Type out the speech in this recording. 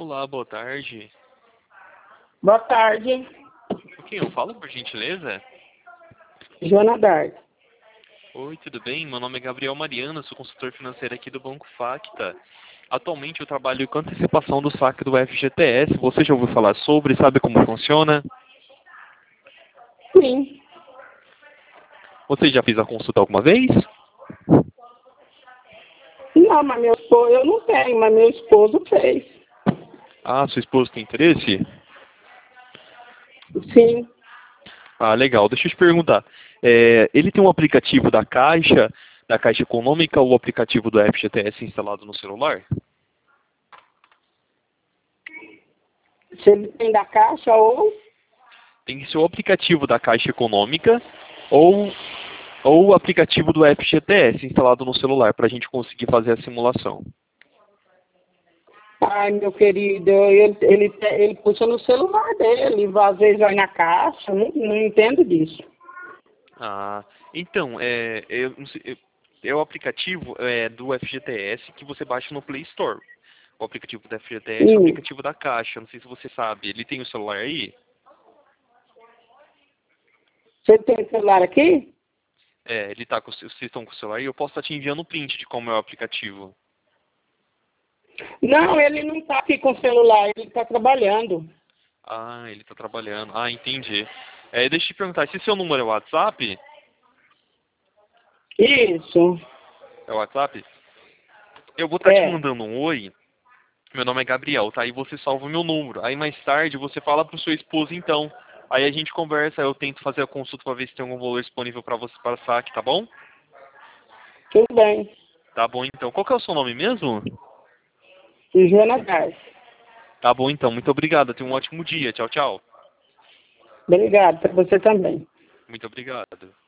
Olá, boa tarde. Boa tarde, Com quem eu falo, por gentileza? Joana Dark. Oi, tudo bem? Meu nome é Gabriel Mariano, sou consultor financeiro aqui do Banco Facta. Atualmente eu trabalho com antecipação do saque do FGTS. Você já ouviu falar sobre? Sabe como funciona? Sim. Você já fez a consulta alguma vez? Não, mas meu esposo, eu não tenho, mas meu esposo fez. Ah, seu esposo tem interesse? Sim. Ah, legal. Deixa eu te perguntar. Ele tem um aplicativo da Caixa Econômica ou o aplicativo do FGTS instalado no celular? Se ele tem da Caixa ou... Tem que ser o aplicativo da Caixa Econômica ou o aplicativo do FGTS instalado no celular para a gente conseguir fazer a simulação. Ai, meu querido, ele puxa no celular dele, às vezes vai na Caixa, não entendo disso. Ah, então, é o aplicativo do FGTS que você baixa no Play Store. O aplicativo do FGTS é o Sim. aplicativo da Caixa, não sei se você sabe. Ele tem o celular aí? Você tem celular aqui? Ele tá vocês estão com o celular aí? Eu posso estar te enviando um print de como é o aplicativo. Não, ele não está aqui com o celular, ele está trabalhando. Ah, ele está trabalhando. Ah, entendi. Deixa eu te perguntar, se seu número é o WhatsApp? Isso. É o WhatsApp? Eu vou estar te É. mandando um oi. Meu nome é Gabriel, tá? Aí você salva o meu número. Aí mais tarde você fala pro seu esposo então. Aí a gente conversa, eu tento fazer a consulta para ver se tem algum valor disponível para você para saque, tá bom? Tudo bem. Tá bom então. Qual que é o seu nome mesmo? E Joana Dark. Tá bom então. Muito obrigado. Tenha um ótimo dia. Tchau, tchau. Obrigado, para você também. Muito obrigado.